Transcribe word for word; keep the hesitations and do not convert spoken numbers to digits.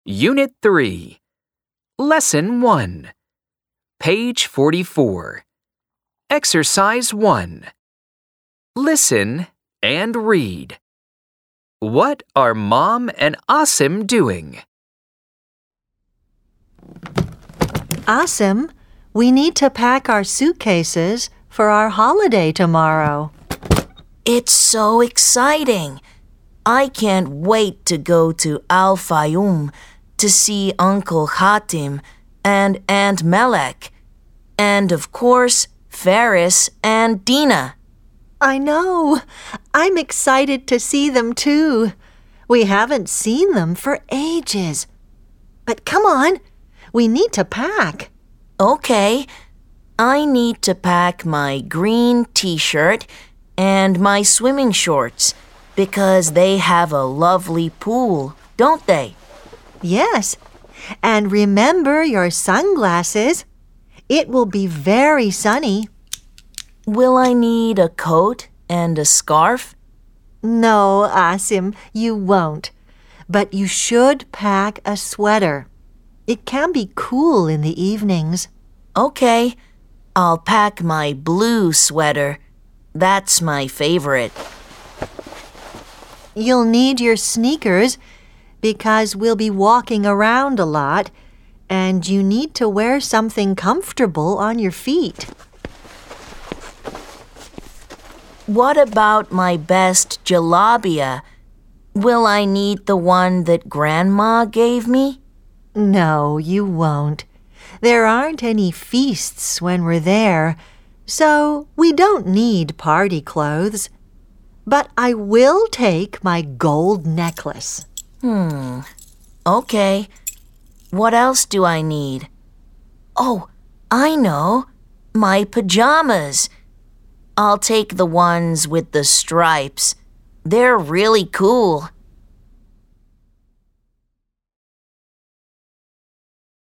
Unit three, Lesson one, Page forty-four. Exercise one. Listen and read. What are Mom and Asim doing? Asim, we need to pack our suitcases for our holiday tomorrow. It's so exciting. I can't wait to go to Al Fayoum to see Uncle Hatim and Aunt Melek, and of course, Ferris and Dina. I know. I'm excited to see them too. We haven't seen them for ages. But come on, we need to pack. Okay, I need to pack my green t-shirt and my swimming shorts because they have a lovely pool, don't they? Yes, and remember your sunglasses. It will be very sunny. Will I need a coat and a scarf? No, Asim, you won't. But you should pack a sweater. It can be cool in the evenings. Okay, I'll pack my blue sweater. That's my favorite. You'll need your sneakers because we'll be walking around a lot, and you need to wear something comfortable on your feet. What about my best jalabia? Will I need the one that Grandma gave me? No, you won't. There aren't any feasts when we're there, so we don't need party clothes. But I will take my gold necklace. Hmm, okay. What else do I need? Oh, I know. My pajamas. I'll take the ones with the stripes. They're really cool.